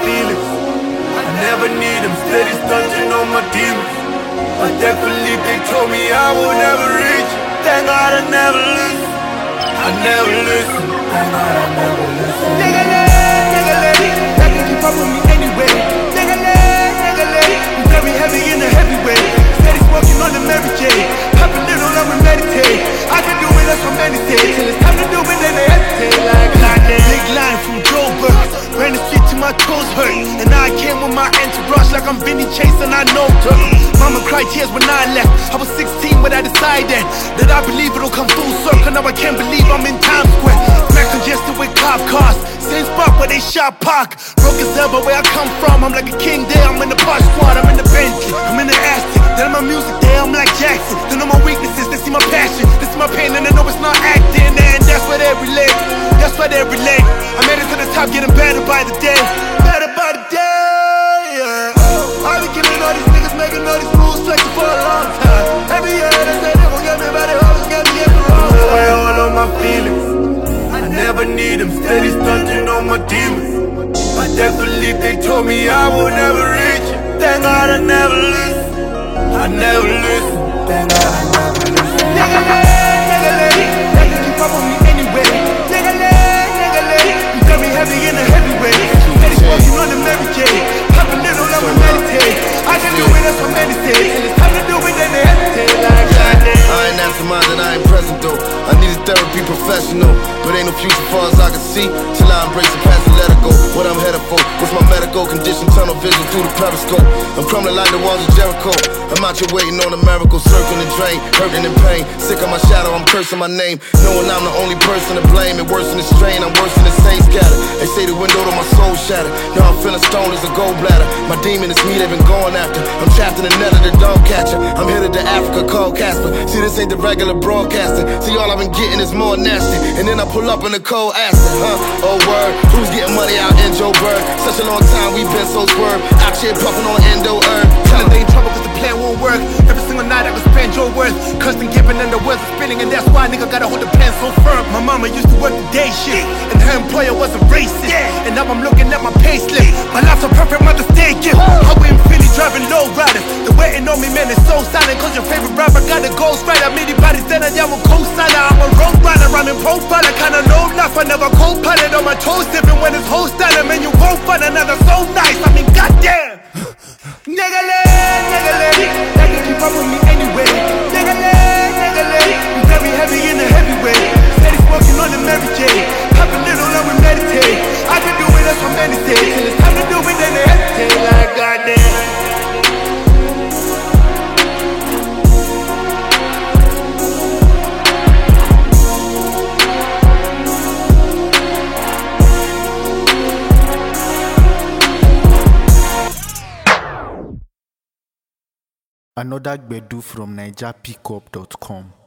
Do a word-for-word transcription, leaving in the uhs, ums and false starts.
feelings. I never need them, steady stunting on my demons. But thankfully they told me I will never reach. Thank God I never listen. I never listen. Thank God I never listen. Nigga, nigga, lady, that can keep up with me anyway. Nigga, nigga, lady, I'm very heavy in a heavyweight. Steady smoking on the Mary J. Pop a little and we meditate. I can do it as I meditate. Till it's time to do it, then they hesitate. Like goddamn. Big line from Joburg. Ran the street till my toes hurt. And now I came with my entourage like I'm Vinny Chase and I know her. Mama cried tears when I left. I was sixteen but I decided that I believe it'll come full circle. Now I can't believe I'm in Times Square. Smack congested with cop cars. Same spot where they shot Pac. Broke as hell but where I come from, I'm like a king there. I'm in the Posh Squad, I'm in the Bentley, I'm in the Aston. Then my music there, I'm like Jackson. They know my weaknesses, they see my passion. They see my pain and they know it's not acting. And that's why they relate, that's why they relate. I made it to the top, getting better by the day. Better by the day, yeah. I been killing all these niggas, making all these moves, flexing for a long time. Every year they say they gon' get me, but they always get me in the wrong way. I hold on my feelings, I never need them, steady stunting on my demons. But thankfully they told me I will never reach. Thank God I never listen. I never listen. Thank God I never listen. Nigga, nigga, lady, that can keep up with me anyway. Nigga, nigga, lady, I'm very heavy in a heavyweight. Steady smoking on the Mary J. Pop a little and we meditate. I can do it as I meditate. Till it's time to do it, then they hesitate. Like goddamn. I ain't absent-minded, I ain't present though. I need a therapy professional, but ain't no future far as I can see. Till I embrace the past and let it go. What I'm headed for, what's my medical condition? Tunnel vision through the periscope. I'm crumbling like the walls of Jericho. I'm out here waiting on a miracle, circling the drain, hurting in pain. Sick of my shadow, I'm cursing my name, knowing I'm the only person to blame. And worse than the strain, I'm worse than the saints scattered. They say the window to my soul shattered. Now I'm feeling stoned as a gallbladder. My demon is me, they've been going after. I'm trapped in the net of the dog catcher. I'm headed to Africa, called Casper. See, this ain't the regular broadcasting. See, all I've been getting is more nasty. And then I pull up in the cold acid, huh? Oh word, who's getting money out in Joburg? Such a long time, we've been so swerved. Out here puffing on endo herb. Telling they in trouble cause the plan won't work. Every single night I can spend your worth. Cussing, giving, and the words are spinning. And that's why a nigga gotta hold the pen so firm. My mama used to work the day shift, and her employer was a racist. And now I'm looking at my pay slip. My life's a perfect Mother's Day gift. I went Philly driving low riders. The waiting on me, man, is so silent. Cause your favorite rapper got a ghost rider. Anybody's dead and I'm a co-signer. I'm a road rider, I'm in profiler. Kinda low life, I never co-pilot. On my toes tipping when it's whole styling. Man, you won't find another so nice. I mean, goddamn. Nigga, nigga, lady, that can keep up with me anyway. Nigga, nigga, lady, I'm very heavy in a heavyweight. Steady smoking on the Mary J. Pop a little and we meditate. I can do it as I meditate. Till it's time to do it, then they hesitate. Like goddamn. Another Gbedu from Niger Pickup dot com.